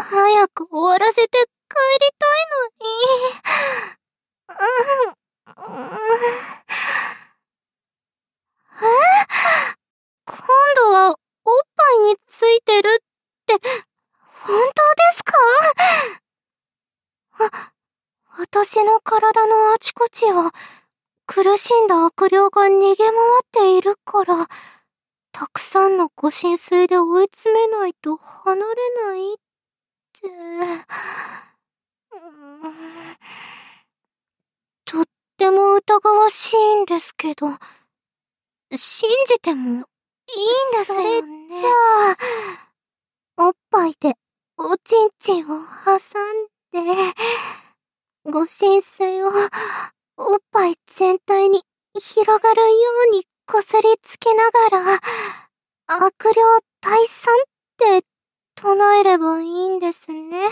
早く終わらせて帰りたいのに。今度はおっぱいについてるって、本当ですか？私の体のあちこちを苦しんだ悪霊が逃げ回っているから、たくさんのご神水で追い詰めないと離れないって。とっても疑わしいんですけど、信じてもいいんですよね。それじゃあ、おっぱいでおちんちんを挟んで、ご神水をおっぱい全体に広がるようにこすりつけながら、悪霊退散って唱えればいいんですね。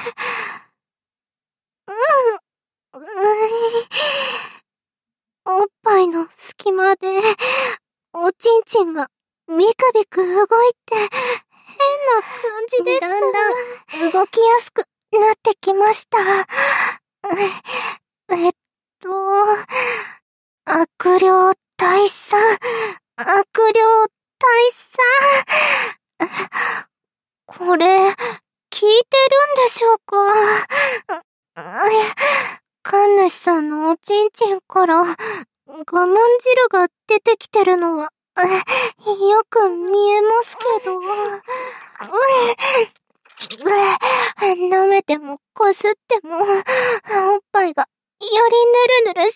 おっぱいの隙間で、おちんちんがビクビク動いて、変な感じです。だんだん動きやすくなってきました。悪霊退散、悪霊退散。これ、聞いてるんでしょうか？神主さんのおちんちんから、我慢汁が出てきてるのは、よく見えますけど。舐めてもこすっても、おっぱいがよりぬるぬるして、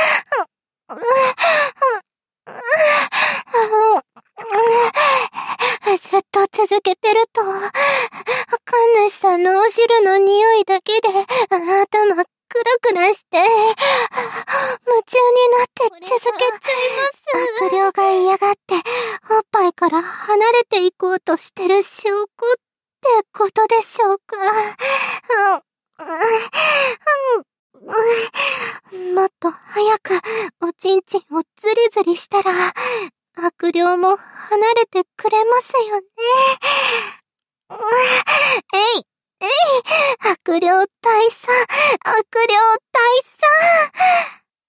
ずっと続けてると、神主さんのお汁の匂いだけで頭クラクラして、夢中になって続けちゃいます。悪霊が嫌がって、おっぱいから離れていこうとしてる証拠ってことでしょうか。もっと早くおちんちんをズリズリしたら、悪霊も離れてくれますよね。